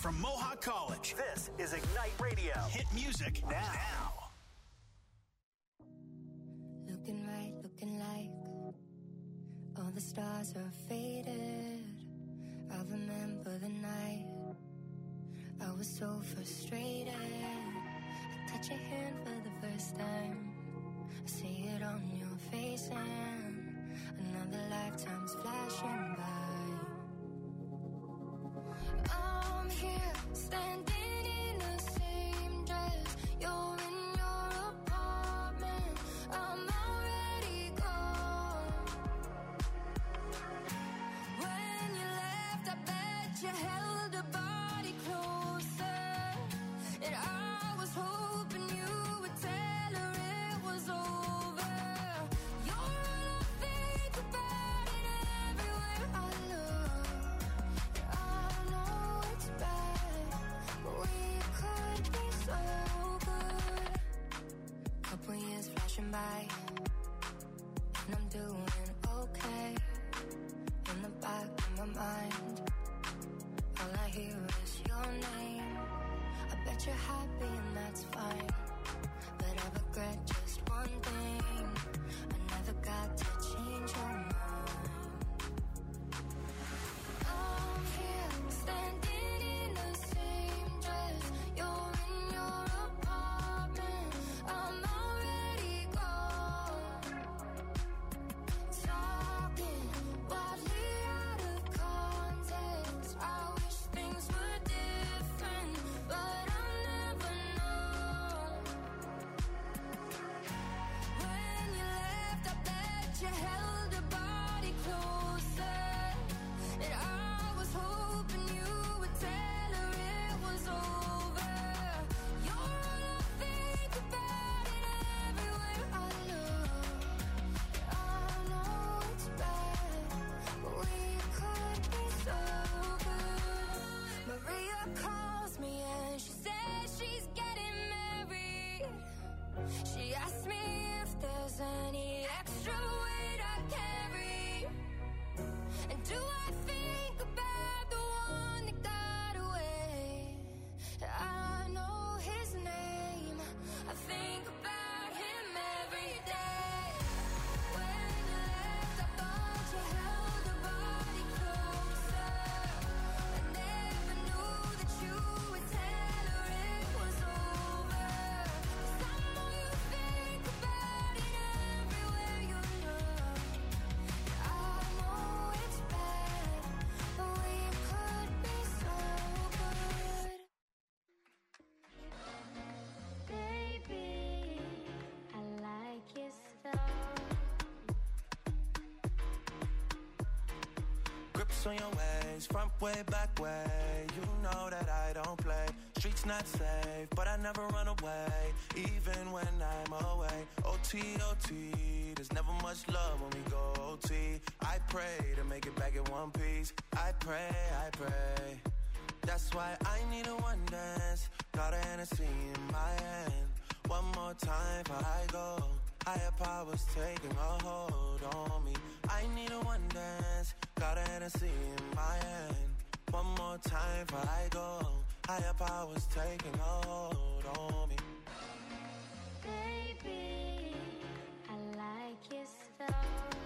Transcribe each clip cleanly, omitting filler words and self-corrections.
from Mohawk College. This is Ignite Radio. Hit music now. Looking right, looking like all the stars are faded. I remember the night I was so frustrated. I touch your hand for the first time. I see it on your face and another lifetime's flashing by. I'm here, standing in the same dress. You're in your apartment. I'm already gone. When you left, I bet you held a body closer. And I was hoping you would tell her it was over. You're all I think about and everywhere I look. I know it's bad, but we could be so good. Couple years flashing by, and I'm doing okay. In the back of my mind, all I hear is your name. I bet you're happy and that's fine, but I regret just one thing. I never got to change your mind. I'm here, standing in the same dress. You're in your apartment. I'm already gone. Talking wildly out of context. I wish things were different, but I'll never know. When you left, I bet you held a body closer. And I was hoping you would tell her it was over. You're all I think about and everywhere I look. I know it's bad, but we could be so good. Maria calls me and she says she's getting married. She asked me if there's any extra weight I carry. And do I think about the one that got away? I know his name. I think about him every day. When you left, I thought you held a body closer. I never knew that you would tell her it was over. 'Cause I know you think about it everywhere you look. I know it's bad, but we could be so good. Baby, I like your stuff. Grips on your ways, front way, back way. You know that I don't play. Streets not safe, but I never run away, even when I'm away. OT, OT, there's never much love when we go OT. I pray to make it back in one piece. I pray, I pray. That's why I need a one dance. Got a Hennessy in my hand. One more time before I go. Higher powers taking a hold on me. I need a one dance. Got a Hennessy in my hand. One more time before I go. Higher powers taking a hold on me. Baby, I like your stuff.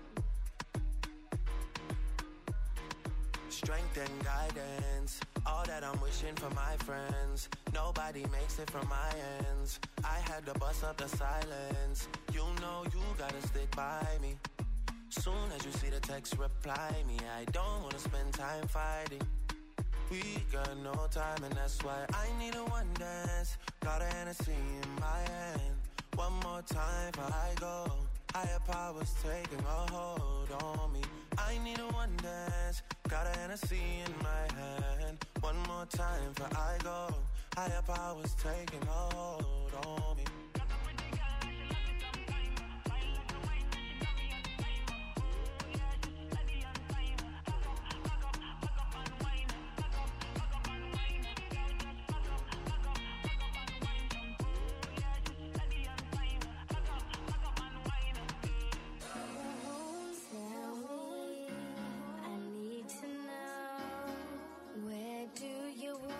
Strength and guidance, all that I'm wishing for my friends. Nobody makes it from my ends. I had to bust up the silence. You know you gotta stick by me. Soon as you see the text, reply me. I don't wanna spend time fighting. We got no time and that's why I need a one dance. Got a Hennessy in my hand. One more time before I go. Higher powers taking a hold on me. I need a one dance. Got a Hennessy in my hand. One more time before I go. Higher powers taking a hold on me. Tell me, I need to know, where do you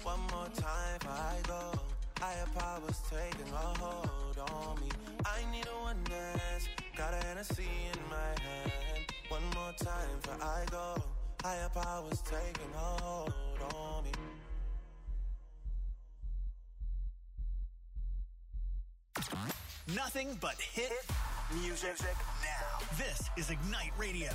One more time before I go. Higher powers taking a hold on me. I need a one dance, got a Hennessy in my hand. One more time before I go. Higher powers taking a hold on me. Nothing but hit music now. This is Ignite Radio.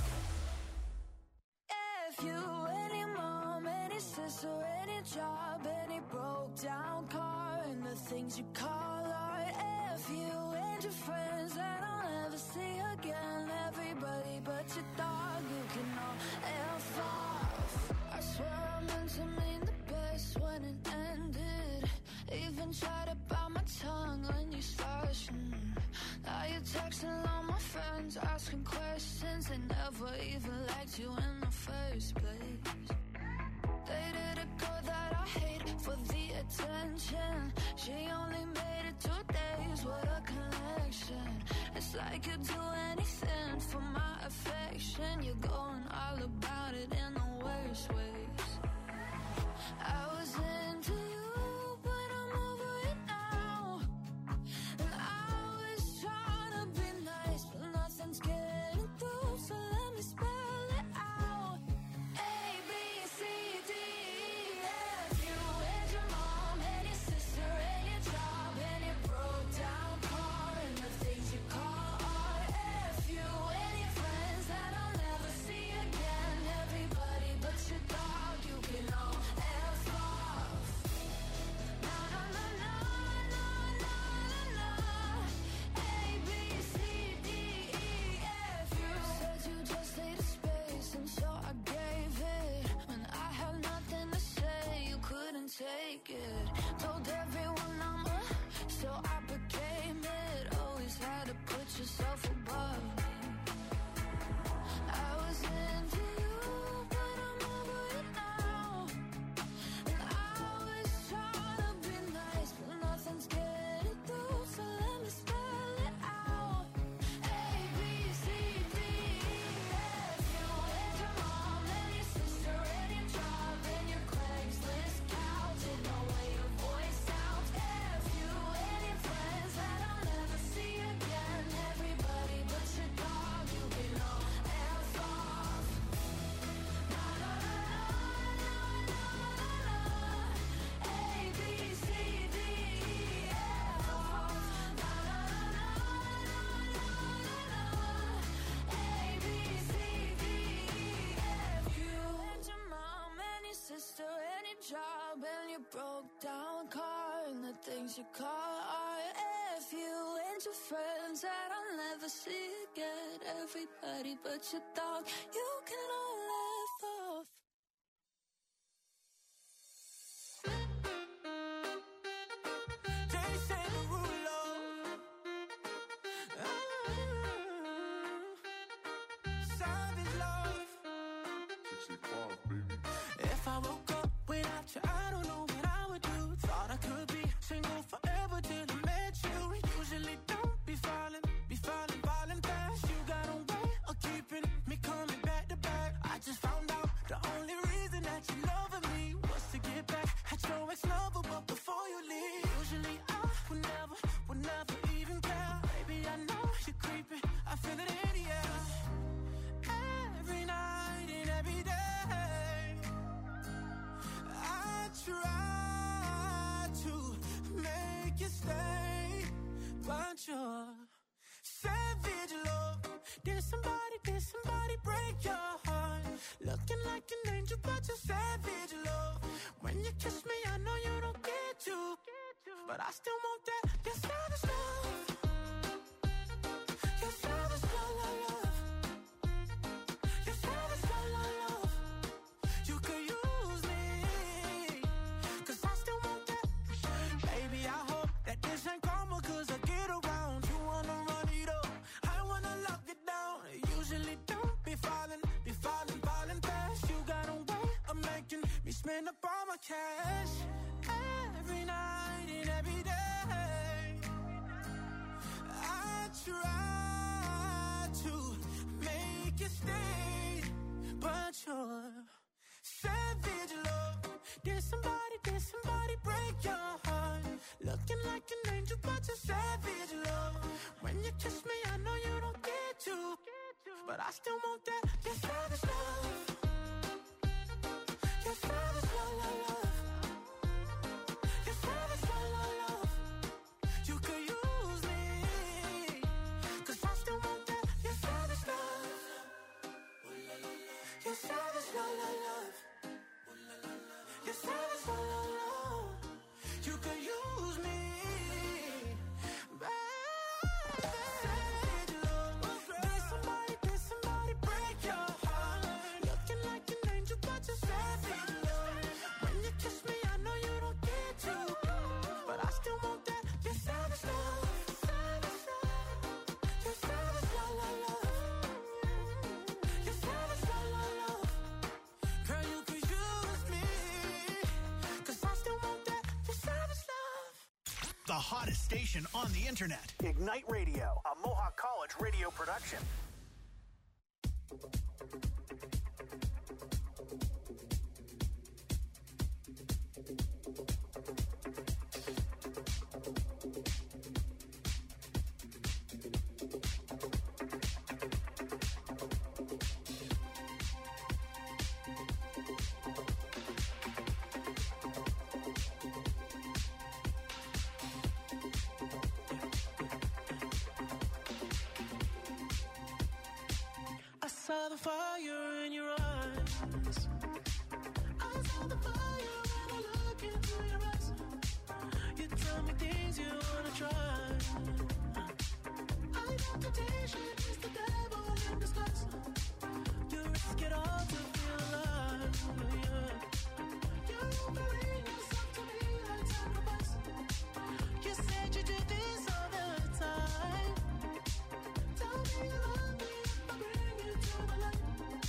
If you, any mom, any sister, any job, any broke down car, and the things you call art. If you and your friends that I'll never see again, everybody but your dog, you can all F off. I swear I meant to mean the best when it ended. Even tried to bite my tongue when you started. Now you're texting all my friends, asking questions. They never even liked you in the first place. Dated a girl that I hate for the attention. She only made it 2 days, what a connection. It's like you'd do anything for my affection. You're going all about it in the worst ways. I was into you, but I'm over it now. And I was trying to be nice, but nothing's getting through, so let me spell it out. A, B, C, D, E, F. You and your mom and your sister and your job and your broke down car and the things you call art. F you and your friends that I'll never see again. Everybody but your dog, you can all F off. Na na na na na na na na. A, B, C, D, E, F. You said you just needed space, and so I gave it. When I had nothing to say, you couldn't take it. Told everyone I'm so I became it. Always had to put yourself above me. I was into you, but I'm over it now. And I was trying to be nice, but nothing's getting through, so let me spell it out. A, B, C, D, E, F. You and your mom and your sister and your job and your Craigslist couch and the way your voice sounds. F you and your friends that I'll never see again. Everybody but your dog, you can all F off. Na na na na na na na. A, B, C, D, E, F off. Na na na na na na na. A, B, C, D, E, F. You and your mom and your sister and your job and your broke down car and the things you call art. F you and your friends that I'll never see again. Everybody but your dog, you can all laugh off. Jason Derulo. Savage love. If I woke up without you, I don't know what I would do. Thought I could be single forever till I met you. Usually don't be falling fast. You got a way of keeping me coming back to back. I just found out the only reason that you loving me was to get back at your ex-lover, but before you leave, usually I would never even care. Baby, I know you're creeping, I feel it in the air. Every night and every day, I try to make you stay, but you're savage love. Did somebody break your heart? Looking like an angel, but you're savage love. When you kiss me, I know you don't get to, but I still want that. Your savage love. Your savage love, love. Your savage love, love. You could use me, 'cause I still want that. Baby, I hope that this ain't karma, 'cause I get around. You wanna run it up, I wanna lock it down. Usually don't be falling fast. You got a way of making me spend up all my cash. Every night and every day, I try to make you stay, but you're savage love. Did somebody like an angel, but you're savage, love. When you kiss me, I know you don't get to, but I still want that. You're savage, love. You're savage, love, love, love. You're savage, love, love, love. You could use me, 'cause I still want that. You're savage, love. You're savage, love, love, love. You're savage, love, love, love. You could use me, baby. Savage, love. Did somebody break your heart? Looking like an angel, but you're savage, love. When you kiss me, I know you don't get to, but I still want that. You're savage, love. Savage, love. You're savage, love, love, love. You're savage, love, love, love. Girl, you could use me, 'cause I still want that. You're savage, love. The hottest station on the internet. Ignite Radio, a Mohawk College radio production. I saw the fire in your eyes. I saw the fire when I look into your eyes. You tell me things you wanna try. I know temptation is the devil in disguise. You risk it all to feel alive. Yeah. You're offering yourself to me like sacrifice. You said you do this all the time. Tell me you love me if I bring you to the light.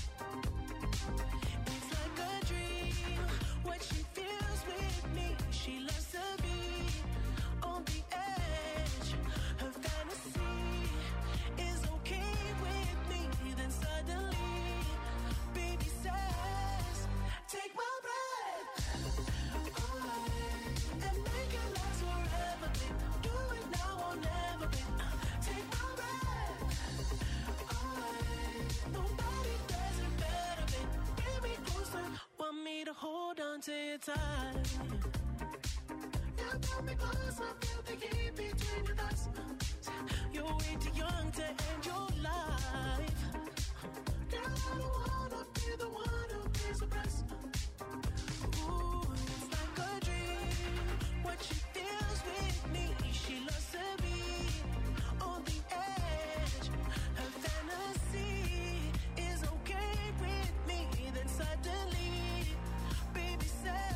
It's like a dream, what she feels with me. She loves to be on the edge. Her fantasy is okay with me. Then suddenly, baby says, take my breath away and make it last forever, babe. Do it now or never, babe. Take my breath away. Nobody does it better, babe. Bring me closer, want me to hold on to your tight. You pull me close, I feel the heat between your thighs. You're way too young to end your life. Girl, I don't wanna be the one who pays the price. Ooh, it's like a dream, what she feels with me. She loves to be on the edge. Her fantasy is okay with me. Then suddenly, baby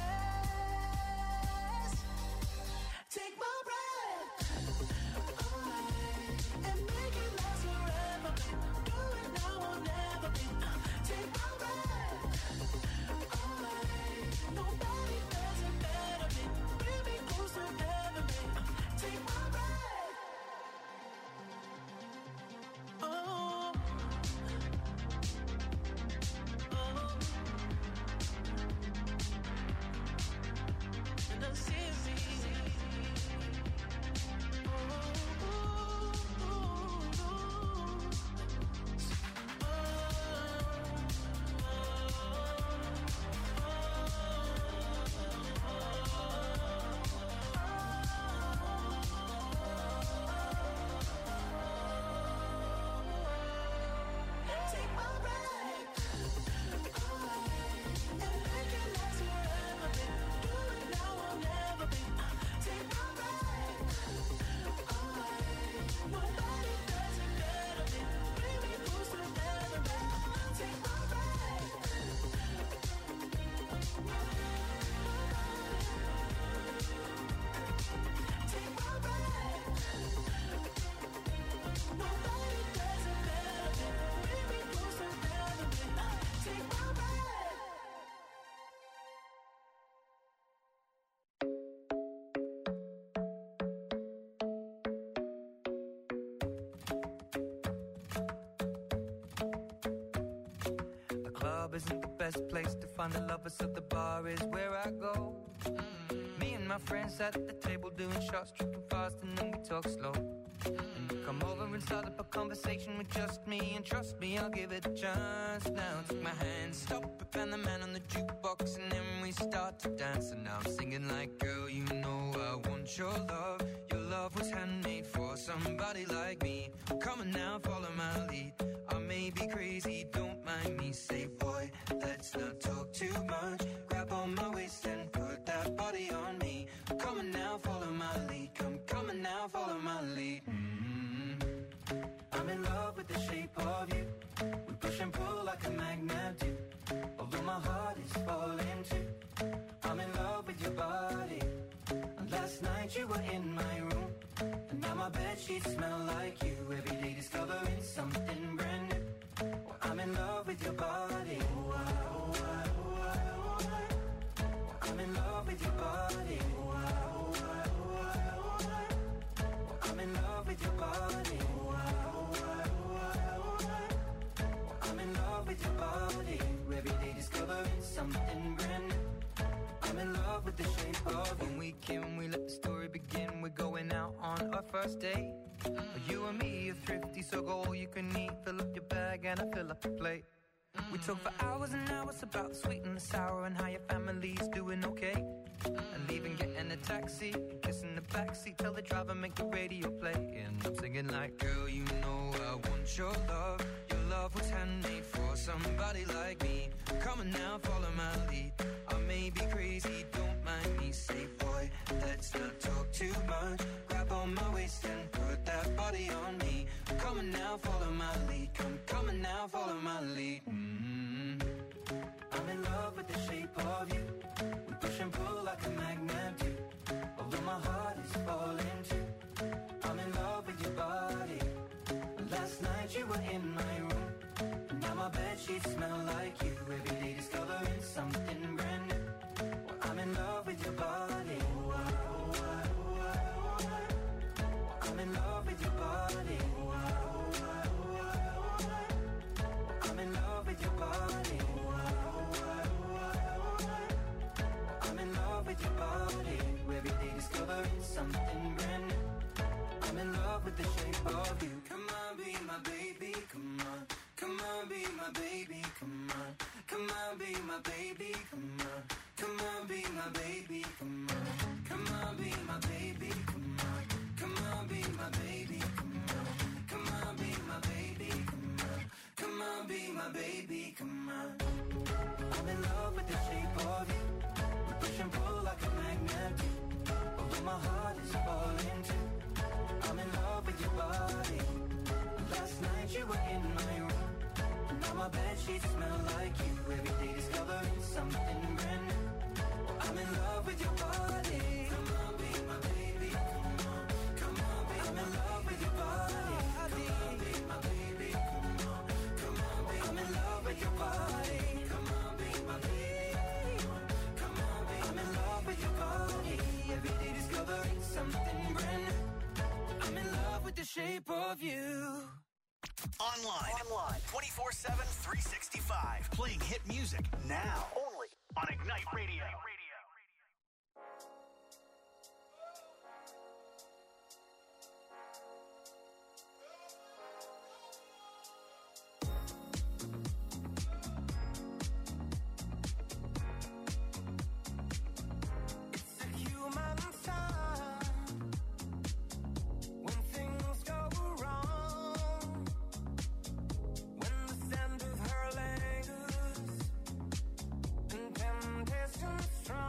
says, take my breath away and make it last forever, babe. Do it now or never, babe. Take my breath away. Nobody does it better, babe. Bring me closer ever, babe. Take my breath. Oh, and I'm serious. Take my breath away and make it last forever, babe. Do it now or never, babe. Take my breath away. Nobody does it better, babe. Bring me closer ever, babe. Take my breath. Take my breath. Nobody does it better, babe. Bring me closer ever, babe. Take my breath. The club isn't the best place to find the lovers, so the bar is where I go. Me and my friends sat at the table doing shots, tripping fast, and then we talk slow. And you come over and start up a conversation with just me, and trust me, I'll give it a chance. Now take my hand, stop it, and the man on the jukebox, and then we start to dance. And now I'm singing like, girl, you know I want your love. Your love was handmade for somebody like me. Come on now, follow my lead. I may be crazy, don't mind me. Say, boy, let's not talk too much. Grab on my waist and put that body on me. Come on now, follow my lead. Come on now, follow my lead. I'm in love with the shape of you. We push and pull like a magnet do. Although my heart is falling too. I'm in love with your body. And last night you were in my room. And now my bedsheets smell like you. Every day discovering something brand new. Well, I'm in love with your body. Oh, I, oh, I, oh, I, oh, I. Well, I'm in love with your body. Oh, I, oh, I, oh, I, oh, I. Well, I'm in love with your body. Oh, I, oh, I, oh, I, oh, I. Well, I'm in love with your body. Every day discovering something brand new. I'm in love with the shape of you. When we came, we let the story begin. We're going out on our first date. You and me are thrifty, so go all you can eat. Fill up your bag and I fill up your plate. We talk for hours and hours about the sweet and the sour and how your family's doing okay. And leaving, getting a taxi, kissing the backseat, tell the driver make the radio play. And I'm singing like, girl, you know I want your love. Your love was handmade for somebody like me. Come on now, follow my lead. I may be crazy, don't mind me. Say, boy, let's not talk too much. Grab on my waist and put that body on me. Come on now, follow my lead. Come on now, follow my lead. I'm in love with the shape of you. We push and pull like a magnet do. Although my heart is falling too. I'm in love with your body. Last night you were in my room. And now my bedsheets smell like you. Every day discovering something brand new. Well, I'm in love with your body. Oh, I, oh, I, oh, I, oh, I. Well, I'm in love with your body. Oh, I, oh, I, oh, I, oh, I. Well, I'm in love with your body. Oh, I, oh, I, oh, I, oh, I. Well, I'm in love with your body. Every day discovering something brand new. I'm in love with the shape of you. Come on, be my baby, come on. Come on, be my baby, come on. Come on, be my baby, come on. Come on, be my baby, come on. Come on, be my baby, come on. Come on, be my baby, come on. Come on, be my baby, come on. Come on, be my baby, come on. I'm in love with the shape of you. We push and pull like a magnet do. Although my heart is falling too. I'm in love with your body. Last night you were in my room. Now my bedsheets smell like you. Every day discovering something brand new. Well, I'm in love with your body. Come on, be my baby. Come on, come on, be. I'm in love with your body. Come on, be my baby. Come on, come on, be. I'm in love with your body. Come on, be my baby. Come on, be. I'm in love with your body. Every day discovering something brand new. I'm in love with the shape of you. Online 24/7, 365. Playing hit music now. Only on Ignite Radio. Strong.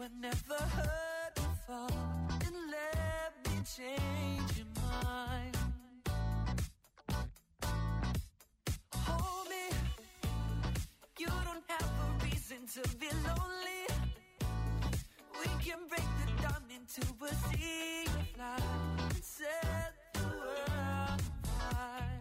but never heard before. And let me change your mind. Hold me, you don't have a reason to be lonely. We can break the dawn into a sea of light and set the world on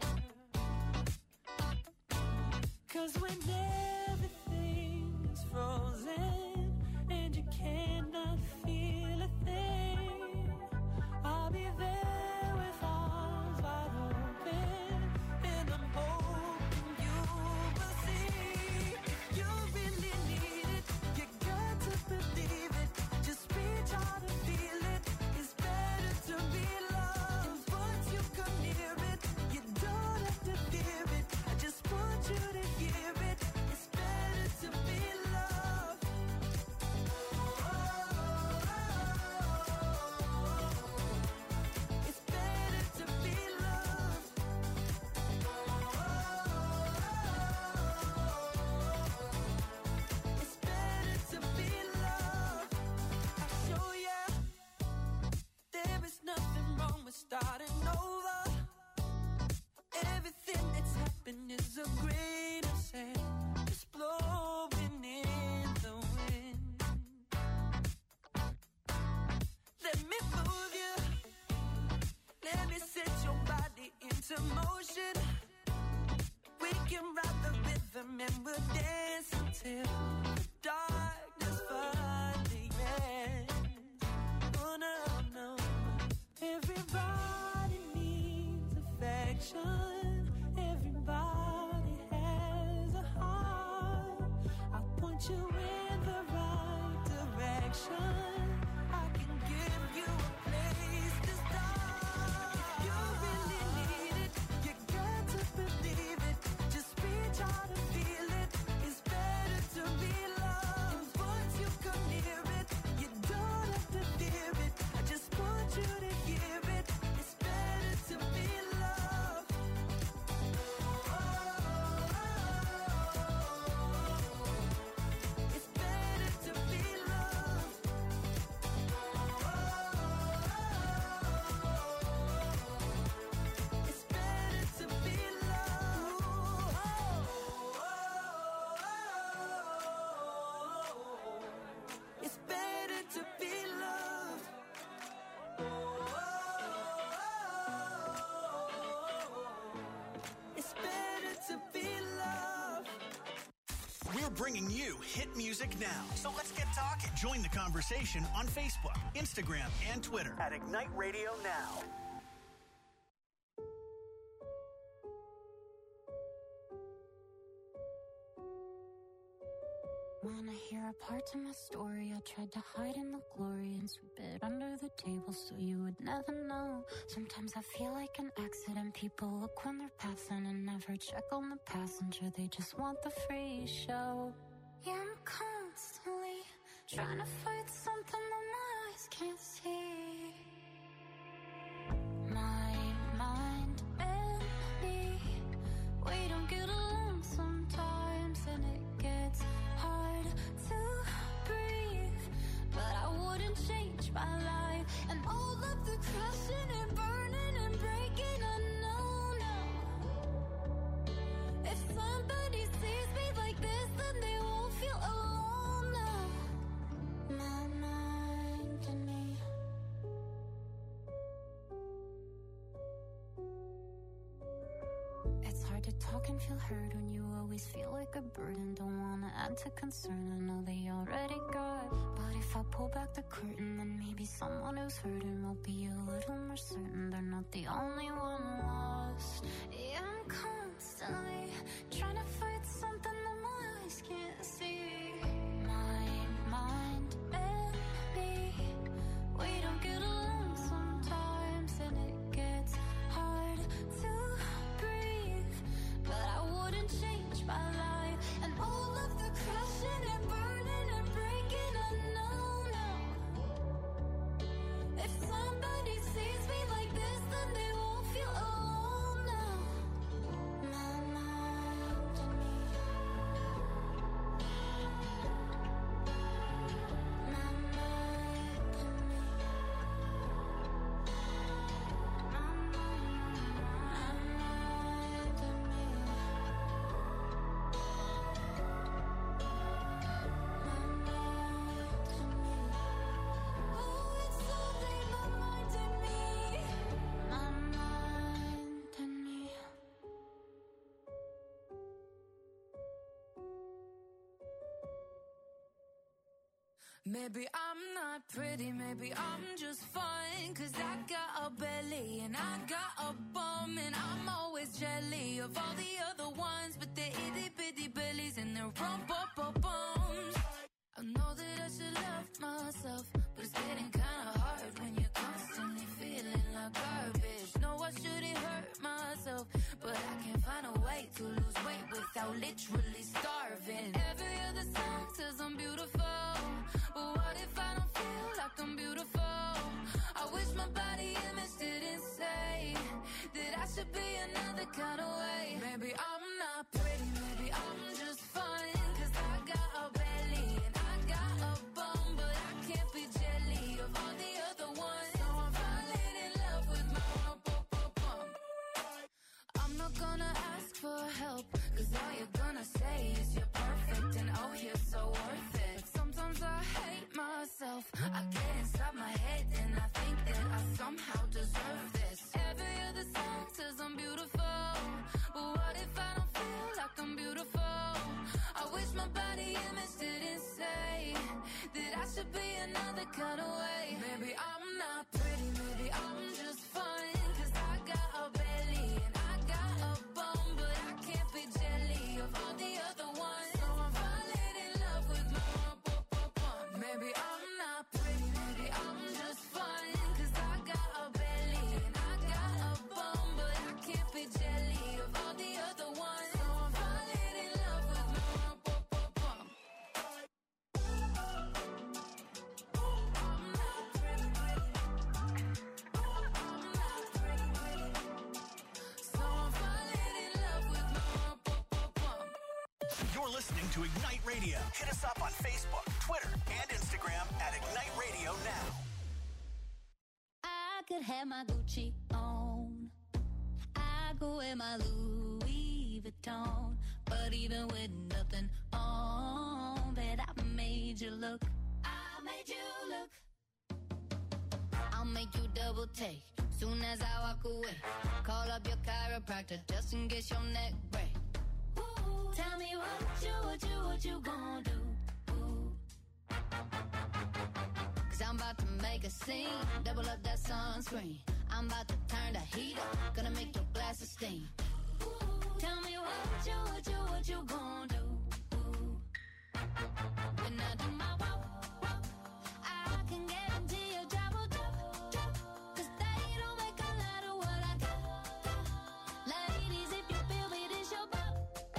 fire. 'Cause when everything is frozen and you cannot feel a thing, I'll be there with arms wide open, and I'm hoping you will see. If you really need it, you got to believe it. Just reach out and feel it. It's better to be loved. Once you come near it, you don't have to fear it. I just want you to hear it. It's better to be loved. It's better to be loved. It's better to be loved. I'll show ya. There is nothing wrong with starting over. Everything that's happened is a grain of sand, just blowing in the wind. Let me move you. Let me set your body into motion. We can ride the rhythm and we'll dance until the darkness finally ends. Oh no, no. Everybody needs affection. Everybody has a heart. I point you in the right direction. I can give you a place to start. You really need it. You got to believe it. Just reach out and feel it. It's better to be loved. Once you come near it, you don't have to fear it. I just want you to hear it. It's better to be loved. It's better to be loved. It's better to be loved. It's better to be loved. It's better to be loved. We're bringing you hit music now. So let's get talking. Join the conversation on Facebook, Instagram, and Twitter at Ignite Radio Now. Wanna hear a part of my story? I tried to hide in the glory and sweep it under the table so you would never know. Sometimes I feel like an accident. People look when they're passing and never check on the passenger. They just want the free show. Yeah, I'm constantly trying to fight something that my eyes can't see. My mind and me, we don't get along sometimes, and it gets hard to breathe. But I wouldn't change my life, and all of the crashing and burning and breaking, I know now. If somebody sees me like this, then they won't feel alone now. My mind and me. It's hard to talk and feel heard when you always feel like a burden. Don't wanna add to concern, I know they already got. But if I pull back the curtain, then maybe someone who's hurting will be a little more certain they're not the only one lost. Yeah, I'm constantly trying to fight something that my eyes can't see. My mind and me, we don't get along sometimes, and it gets hard to breathe. But I wouldn't change my life, and all of the crashing and burning and breaking, I know now. If somebody sees me like this, then they won't Maybe I'm not pretty, maybe I'm just fine. 'Cause I got a belly and I got a bum, and I'm always jelly of all the other ones, but they're itty bitty bellies and they're rump-up-up-bums. I know that I should love myself, but it's getting kinda hard when you're constantly feeling like garbage. No, I shouldn't hurt myself, but I can't find a way to lose weight without literally starving. Every other song says I'm beautiful, but what if I don't feel like I'm beautiful? I wish my body image didn't say that I should be another kind of way. Maybe I'm not pretty, maybe I'm just fine. 'Cause I got a belly and I got a bum, but I can't be jelly of all the other ones. So I'm falling in love with my bum. I'm not gonna ask for help, 'cause all you're gonna say is you're perfect and oh, you're so worth it. But sometimes I hate myself, I get inside my head and I think that I somehow deserve this. Every other song says I'm beautiful, but what if I don't feel like I'm beautiful? I wish my body image didn't say that I should be another kind of way. Maybe I'm not pretty, maybe I'm just fine. 'Cause I got a belly and I got a bum, but I can't be jelly of all the other ones. So I'm falling in love with my bum. Maybe I'm not pretty, maybe I'm just fine. 'Cause I got a belly and I got a bum, but I can't be jelly of all the other ones. So I'm falling in love with my bum. I'm not pretty, I'm not pretty, so I'm falling in love with my bum. You're listening to Ignite Radio. Hit us up on Facebook, Twitter, and Instagram at Ignite Radio Now. I could have my Gucci on, I go wear my Louis Vuitton, but even with nothing on, bet I made you look. I made you look. I'll make you double take soon as I walk away. Call up your chiropractor just in case your neck break. Ooh, tell me what you gonna do? Ooh. 'Cause I'm about to make a scene, double up that sunscreen. I'm about to turn the heat up, gonna make your glasses steam. Ooh, tell me what you gonna do? Ooh. When I do my walk, I can guarantee your job will drop. 'Cause they don't make a lot of what I got. Ladies, if you feel me, this your pop.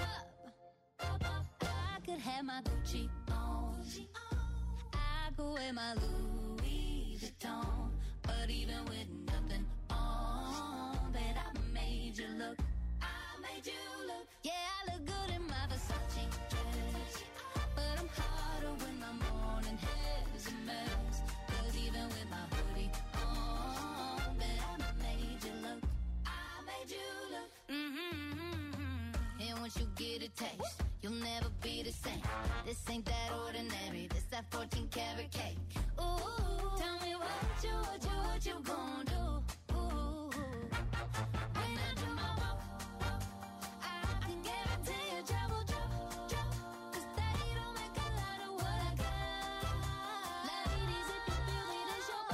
I could have my Gucci on, I go wear my Louis Vuitton, but even with nothing on, bet I made you look. I made you look. Yeah, I look good in my Versace dress, but I'm hotter when my morning hair's a mess. 'Cause even with my hoodie on, bet I made you look. I made you look. And once you get a taste, you'll never be the same. This ain't that ordinary, this that 14 karat cake. Ooh, tell me what you gonna do? Ooh, when I do my walk, I can guarantee your job will drop. 'Cause they don't make a lot of what I got. Ladies, if you feel me, this your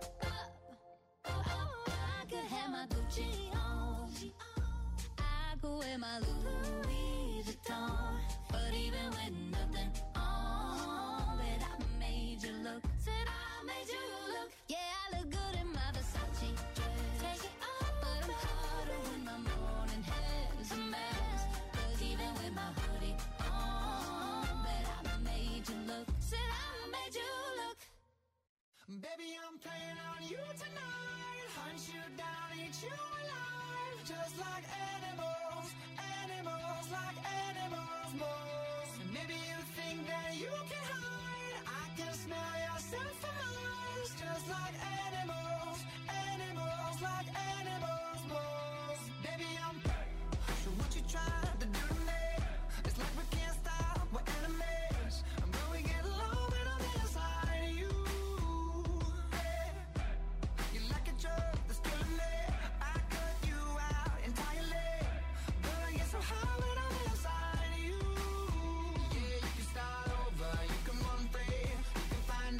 I could have my Gucci on, I go wear my Louis Vuitton, but even with nothing on, bet I made you look. Said I made you look. Yeah, I look good in my Versace dress. Take it off, but I'm hotter when my morning hair's a mess. 'Cause even with my hoodie on, bet I made you look. Said I made you look. Baby, I'm playing on you tonight. Hunt you down, eat you alive. Just like animals, animals like animals most. Maybe you think that you can hide. I can smell yourself from miles. Just like animals, animals like animals most. Baby, I'm so what you trying to do to me? It's like we can't stop, we're enemies. But we get along when I'm inside of you. You like a drug that's killing me. I cut you out entirely. But I get so high when I'm inside of you. Yeah, you can start over, you can run free. You can find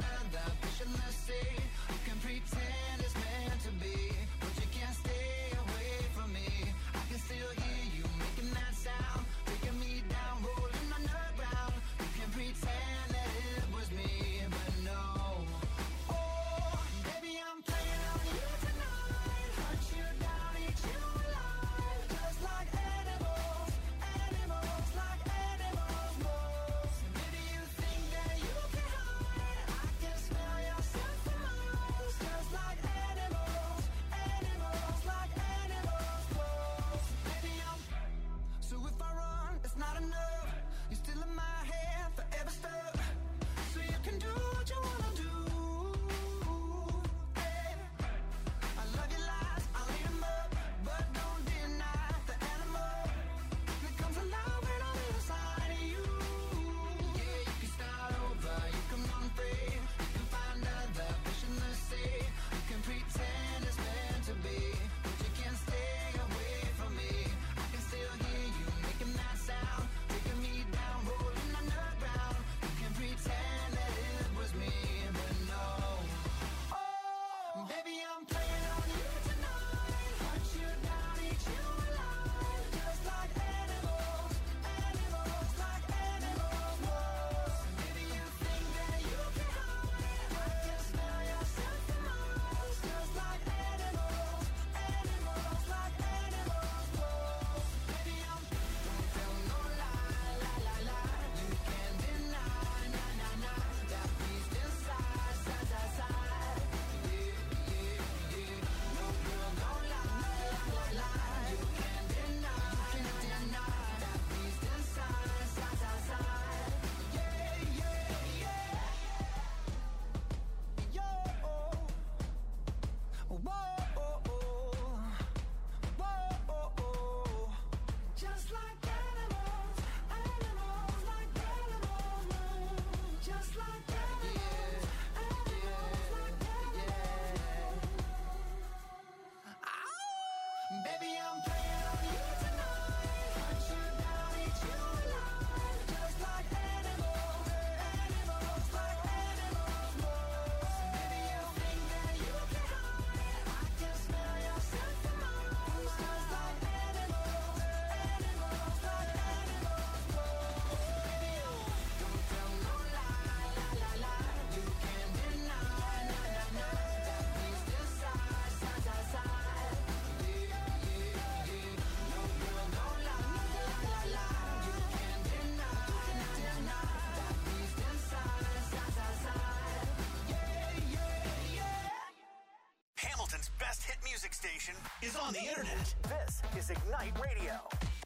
Baby, I'm playing on you tonight. Hunt you down, eat you alive. Just like animals, animals like animals most. Baby, you think that you can hide? I can smell yourself from miles. Just like animals, animals like animals most. Baby, don't tell no lie, la la la. You can't deny, na na na. That means this side, side, side, side. Yeah, yeah, yeah. No girl, don't lie, la la la. You can't deny, na na na. That means this side, side, side, side. Yeah, yeah, yeah. Hamilton's best hit music station is on the internet. This is Ignite Radio.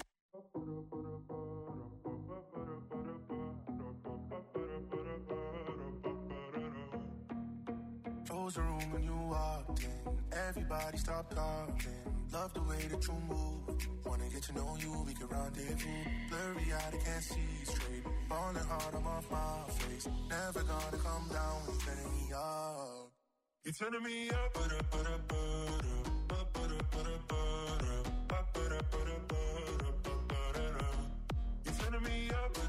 Close the room when you walked in. Everybody stop talking. Love the way that you move. Wanna get to know you, we can rendezvous. Blurry eyed, I can't see straight. Falling hard, I'm off my face. Never gonna come down when you're turning me up. You're turning me up, You're turning me up,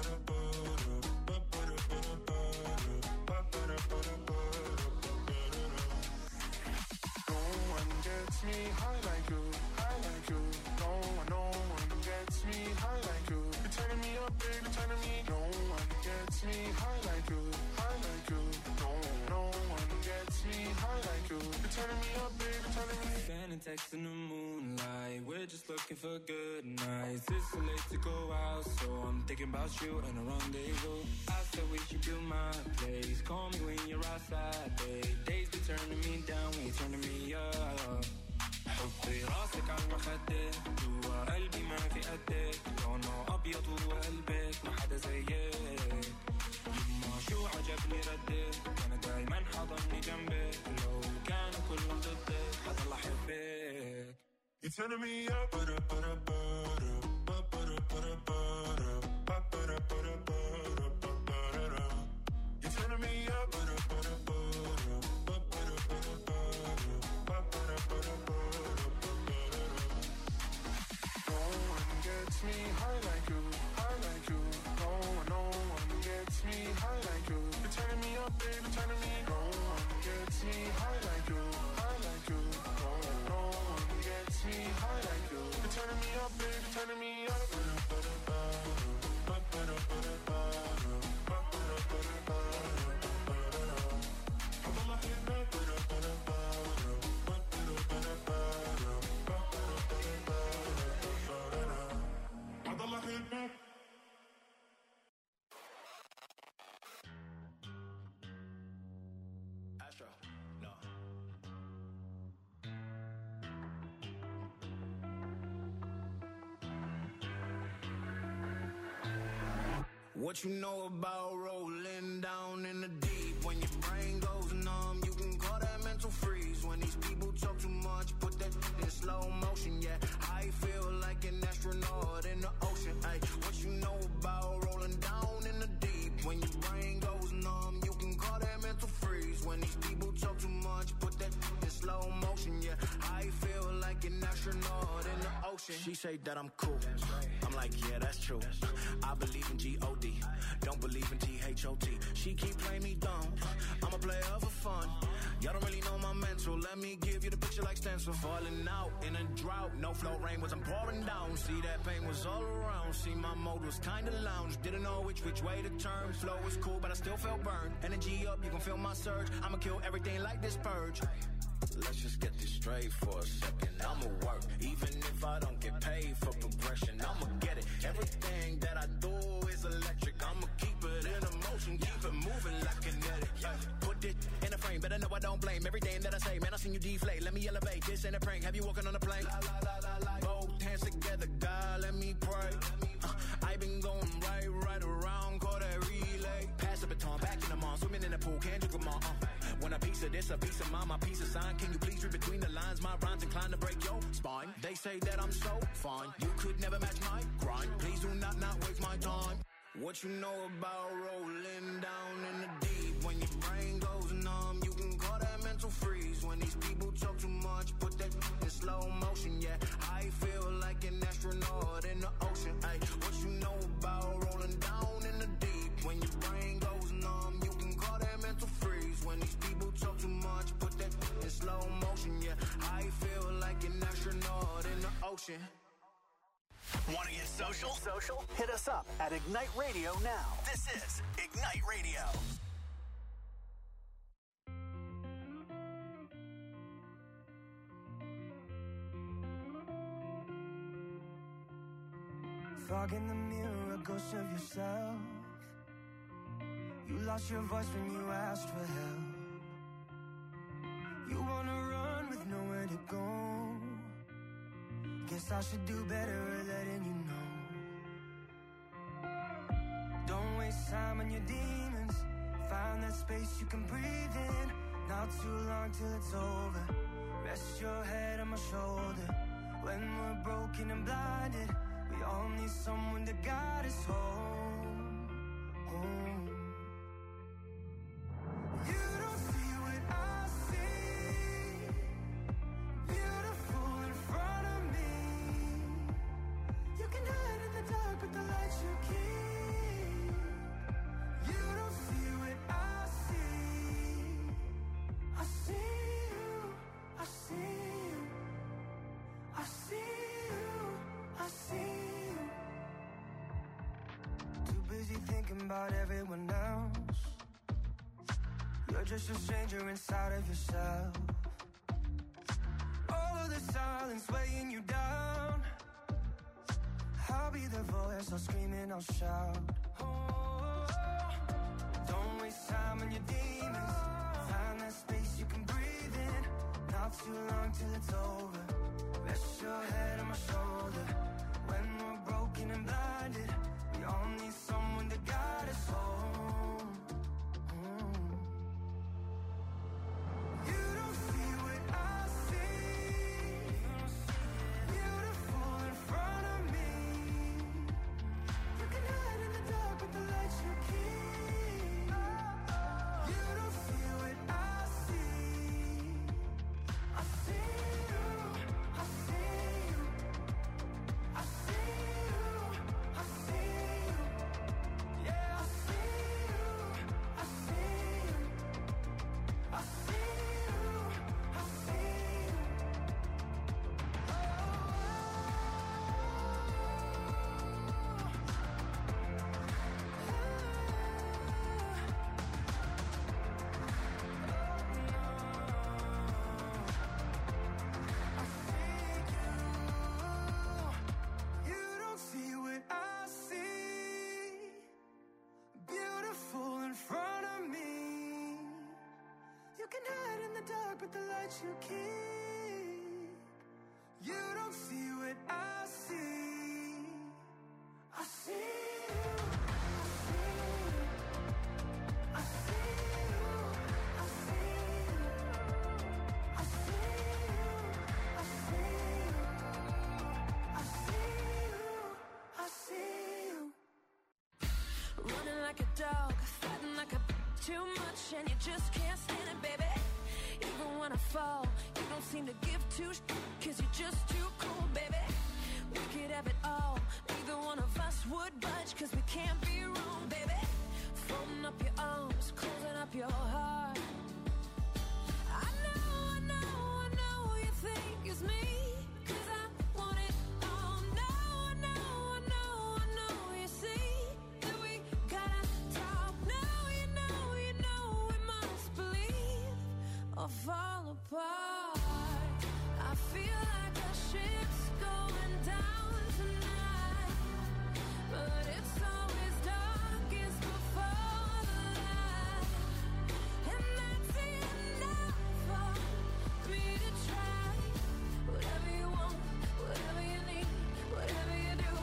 No one gets me high like you, high like you. No one gets me high like you. You're turning me up, baby, turning me. No one gets me high like you, high like you. No one gets me high like you. You're turning me up, baby, turning me. Sending texts in the moonlight. We're just looking for good nights. It's too late to go out, so I'm thinking about you and a rendezvous. I said we should do my place. Call me when you're outside, babe. Days be turning me down, we turning me up. حطي راسك على المخدة جوا قلبي ما في قدك لونه أبيض وقلبك ما حدا زيك يما شو عجبني ردك أنا دايما حضني جنبك لو كانوا كلهم ضدك حضل أحبك. You're turning me up, You're turning me up, No one gets me high like you, high like you. No one gets me high like you. You're turning me up, baby, turning me. No one gets me high like you, high like you. No one gets me high like you. You're turning me up, baby, turning me up. Astro, no. What you know about rolling down in the deep? When your brain goes numb, you can call that mental freeze. When these people talk too much, put that in slow motion, yeah. I feel like an astronaut in the ocean, ay. What you know about rolling down in the deep? When your brain goes numb, you can call that mental freeze. When these people talk too much, put that in slow motion, yeah. I feel like an astronaut in the ocean. She say that I'm cool. I'm like, yeah, that's true. I believe in G-O-D, don't believe in T-H-O-T. She keep playing me dumb, I'm a player for fun. Y'all don't really know my mental, let me give you the picture like stencil. Falling out in a drought, no flow rain wasn't pouring down. See that pain was all around, see my mode was kinda lounge. Didn't know which way to turn, flow was cool but I still felt burned. Energy up, you can feel my surge, I'ma kill everything like this purge. Let's just get this straight for a second. I'ma work, even if I don't get paid for progression. I'ma get it. Everything that I do is electric. I'ma keep it in motion, keep it moving like kinetic. Put it in a frame, better know I don't blame everything that I say. Man, I seen you deflate. Let me elevate. This ain't a prank. Have you walking on a plane? Both hands together, God, let me pray. I been going right around, call that relay. Pass the baton, back in the mall, swimming in the pool, can't drink them all. When a piece of this, a piece of mine, my piece of sign. Can you please read between the lines? My rhymes inclined to break your spine. They say that I'm so fine, you could never match my grind. Please do not waste my time. What you know about rolling down in the deep? When your brain goes numb, you can call that mental freeze. When these people talk too much, put that in slow motion, yeah. ocean. Want to get social? Hit us up at Ignite Radio now. This is Ignite Radio. Fog in the mirror, a ghost of yourself. You lost your voice when you asked for help. You wanna run with nowhere to go. Guess I should do better at letting you know. Don't waste time on your demons. Find that space you can breathe in. Not too long till it's over. Rest your head on my shoulder. When we're broken and blinded, we all need someone to guide us home, home. You don't see what I see. Beautiful in front of me. You can hide in the dark with the lights you keep. You don't see what I see. I see you, I see you, I see you, I see you. Too busy thinking about everyone else. You're just a stranger inside of yourself. All of the silence weighing you down. I'll be the voice, I'll scream and I'll shout. Oh, don't waste time on your demons. Find that space you can breathe in. Not too long till it's over. Rest your head on my shoulder. When we're broken and blinded, we all need someone to guide us home. You don't see what I see. Beautiful in front of me. You can hide in the dark with the lights you keep. You don't see what I see. I see you, I see you, I see you, I see you. Yeah, I see you, I see you, I see you, I see you. You don't see what I see. Beautiful in front of me. You can hide in the dark with the lights you keep. You don't see what I see. I see you, I see you, I see you, I see you, I see you, I see you, I see you, I see you. Running like a dog, fighting like a too much, and you just can't stand it, baby. Even when I fall, you don't seem to give two cause you're just too cool, baby. We could have it all, neither one of us would budge, cause we can't be wrong, baby. Folding up your arms, closing up your heart. I know you think it's me, cause I want it all. No, I know you see that we gotta talk. No, you know we must believe or fall apart. I feel like the ship's going down tonight, but it's always darkest before the light, and that's enough for me to try. Whatever you want, whatever you need, whatever you do,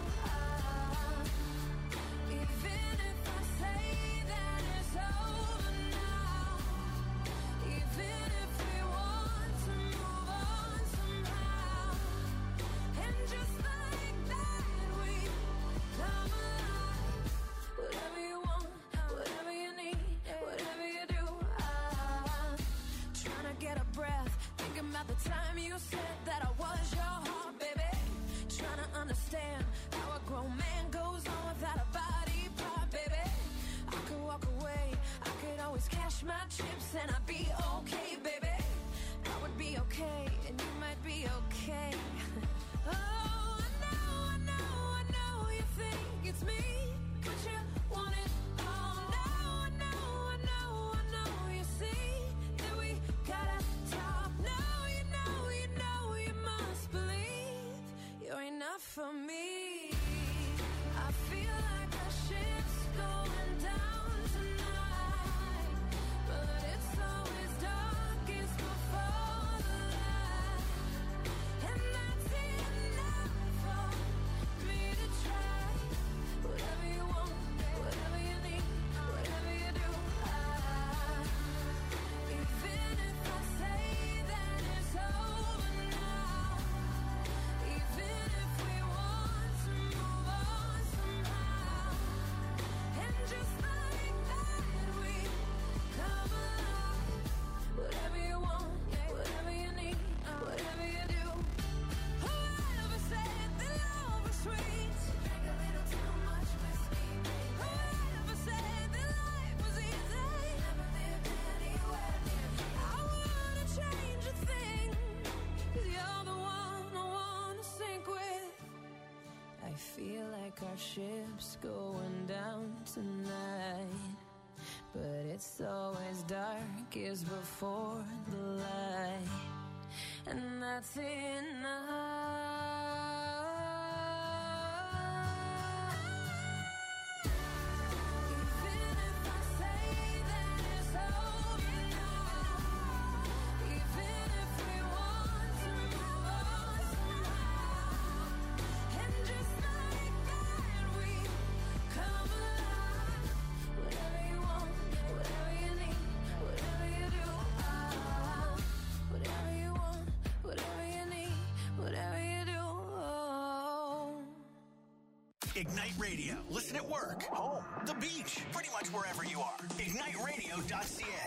even if I say that it's over now, even if we want for me. I feel like a ship's going down tonight, but it's always darkest before the light, and that's enough for me to try. Whatever you want, whatever you need, whatever you do, even if I say that it's over now, even if we want to move on somehow, and just like that we come alive. Whatever you want, whatever you need, whatever you do. Whoever said that love was sweet, drink a little too much whiskey, baby. Whoever said that life was easy, never lived anywhere near me. I wouldn't change a thing, 'cause you're the one I wanna sink with. I feel like our ship's going down tonight, but it's always darkest before the light, and that's enough. Even if I say that it's over now, even if we want to move on somehow, and just like that we come alive. Whatever you want, whatever you need, whatever you do, whatever you want, whatever you need, whatever you do. Ignite Radio. Listen at work, home, the beach, pretty much wherever you are. IgniteRadio.ca.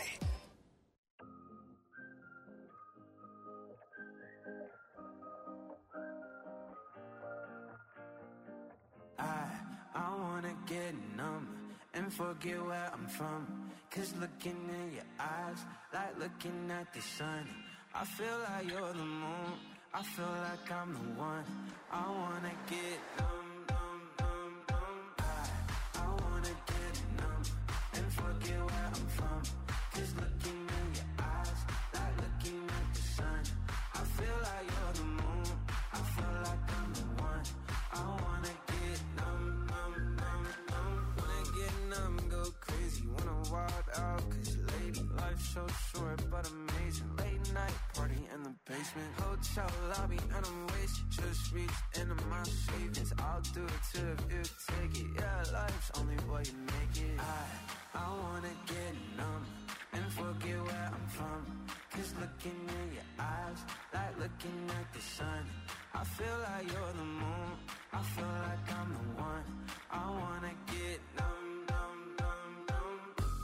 I wanna get numb and forget where I'm from. 'Cause looking in your eyes, like looking at the sun. I feel like you're the moon, I feel like I'm the one. I wanna get numb, numb, numb, numb. I wanna get numb and forget where I'm from. 'Cause looking in your eyes, like looking at the sun. I feel like you're the moon, I feel like I'm the one. I wanna get numb, numb, numb, numb. Wanna get numb, go crazy, wanna wild out. 'Cause lady, life's so short but amazing. Late night party in the basement, hotel lobby and I'm wasted. Just reached into my savings, I'll do it too if you take it. Yeah, life's only what you make it. I wanna get numb and forget where I'm from. 'Cause looking in your eyes, like looking at the sun. I feel like you're the moon, I feel like I'm the one. I wanna get numb, numb, numb, numb.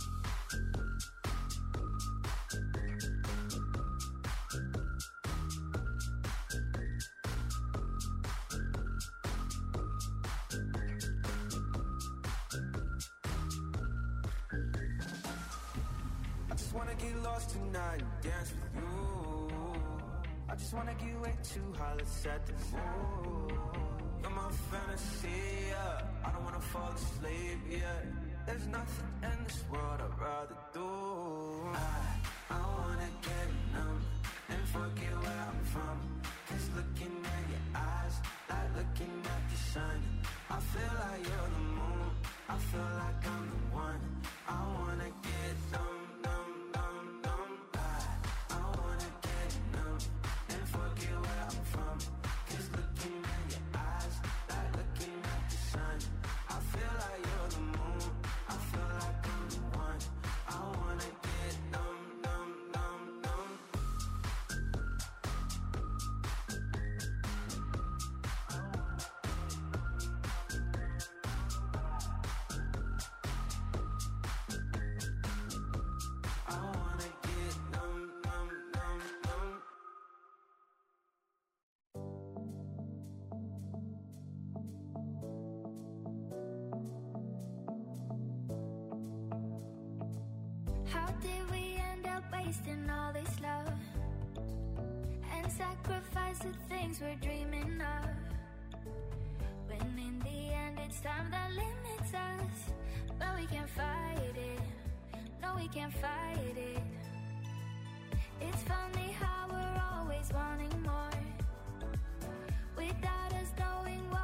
I just wanna get lost tonight and dance with you. I just wanna get way too high, let's set the mood. You're my fantasy, yeah. I don't wanna fall asleep, yeah. There's nothing in this world I'd rather do. I wanna get numb and forget where I'm from. 'Cause looking at your eyes, like looking at the sun. I feel like you're the moon, I feel like I'm the one. I wanna get numb, numb, numb, numb. I wanna get numb and forget where I'm from. 'Cause looking at your eyes, like looking at the sun. I feel like you're the moon, I feel like I'm the one. I wanna get numb, numb, numb, numb. I wanna get numb, numb, numb, numb. How did we end up wasting all this love and sacrifice the things we're dreaming of? When in the end it's time that limits us, but we can't fight it. No, we can't fight it. It's funny how we're always wanting more without us knowing what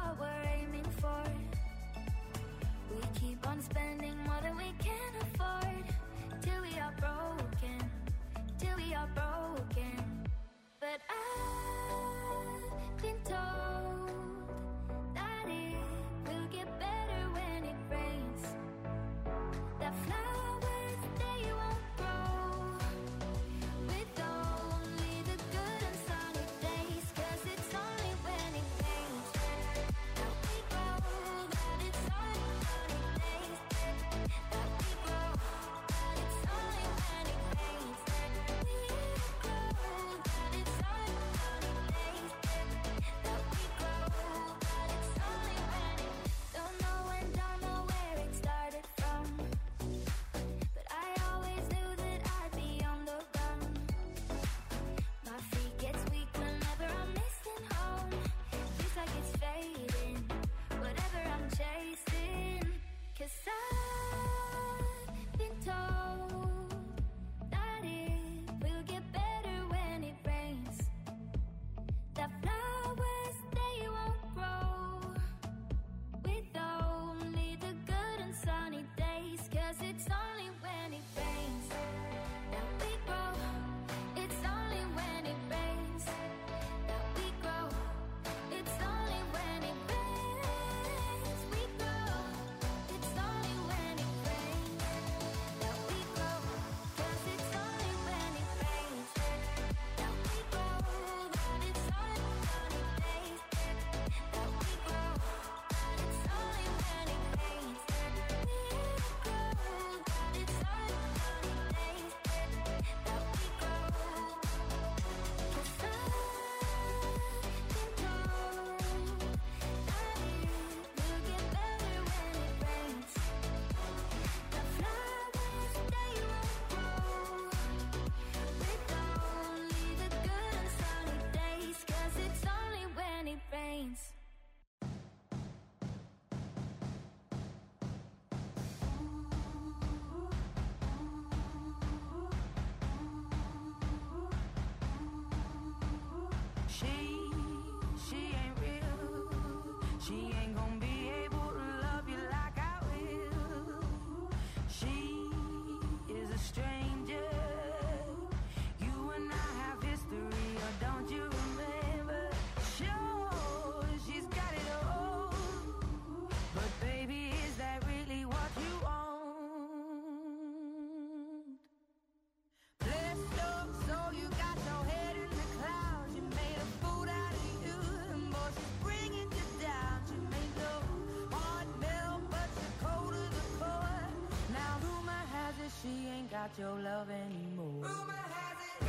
your love anymore. Rumor has it.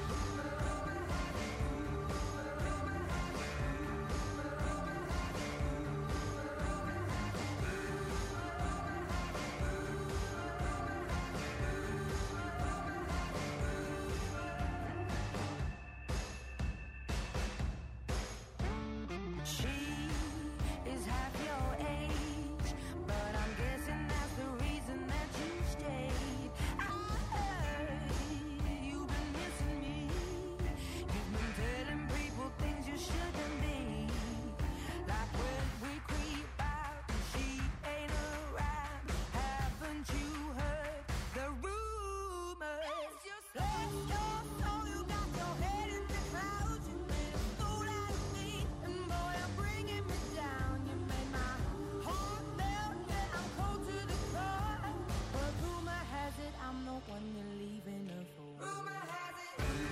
She is half your age, but I'm guessing that's the reason that you stayed. I heard you've been missing me. You've been telling people things you shouldn't be. Like when we creep out and she ain't around. Haven't you heard the rumors? Just let your soul, you got your head in the clouds. You made a fool out of me, and boy, I'm bringing me down. You made my heart melt, yeah, I'm cold to the core. But rumor has it, I'm the one you're leaving her for. Rumor has it.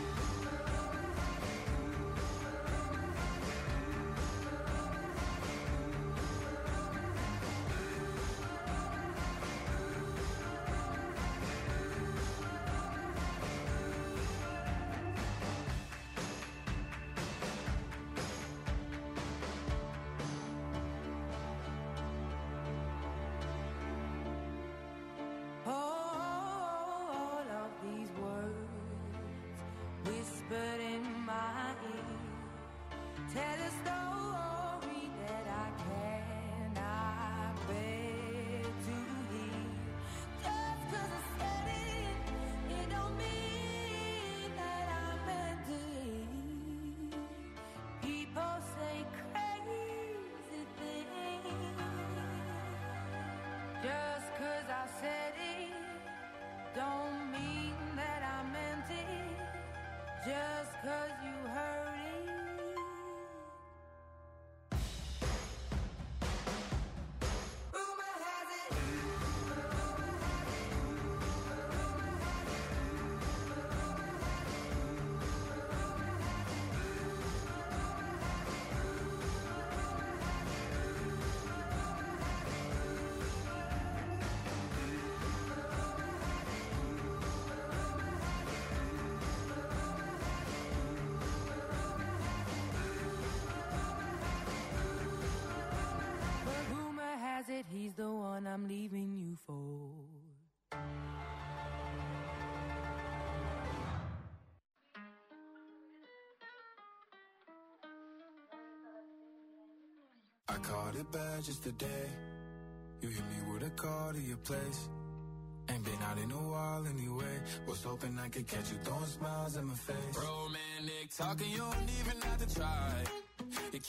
All of these words whispered in my ear tell a story that I cannot bear to hear. Just 'cause I said it, it don't mean that I meant it. People say crazy things. Just 'cause I said it, don't mean that I meant it. Just 'cause you heard it. Rumor has it. But rumor has it, he's the one I'm leaving you for. I caught it bad just today. You hit me with a call to your place. Ain't been out in a while anyway. Was hoping I could catch you throwing smiles in my face. Romantic talking, you don't even have to try.